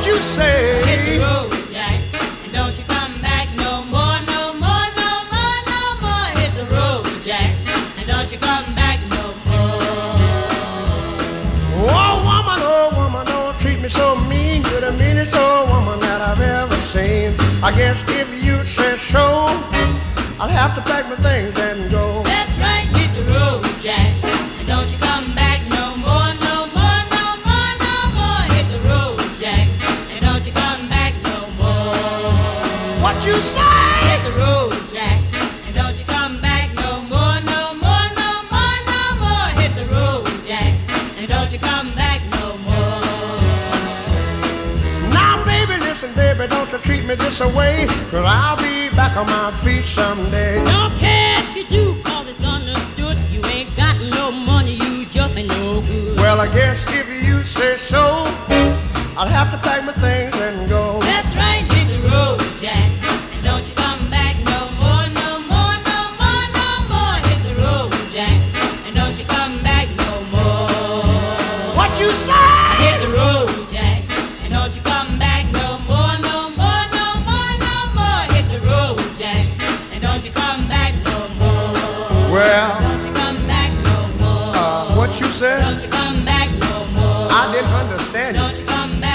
you say? Hit the road, Jack, and don't you come back no more, no more, no more, no more. Hit the road, Jack, and don't you come back no more. Oh woman, don't treat me so mean. You're the meanest old woman that I've ever seen. I guess if you say so, I'll have to pack my things and go. That's right, hit the road, Jack, and don't you come back no more, no more, no more, no more. Hit the road, Jack, and don't you come back no more. What you say? Hit the road, Jack, and don't you come back no more, no more, no more, no more. Hit the road, Jack, and don't you come back no more. Now baby, listen baby, don't you treat me this away, 'cause I'll be back on my feet someday. Don't care if you do, 'cause it's understood. You ain't got no money, you just ain't no good. Well, I guess if you say so, I'll have to pack my things and go. That's right, hit the road, Jack, and don't you come back no more, no more, no more, no more. Hit the road, Jack, and don't you come back no more. What you say? Hit the road, Jack, and don't you come back no more, no more, no more, no more. Hit the road, Jack, and don't you come back no more. Well, Don't you come back no more. what you said? Don't you come back no more. I didn't understand you. Don't you come back